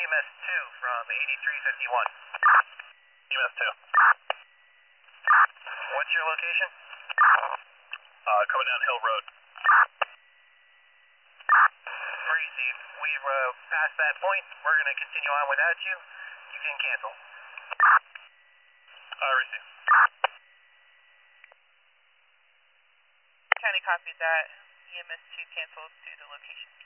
EMS 2 from 8351. EMS 2. What's your location? Coming down Hill Road. Receive. We've passed that point. We're going to continue on without you. You can cancel. Receive. County copies that. EMS 2 canceled to the location.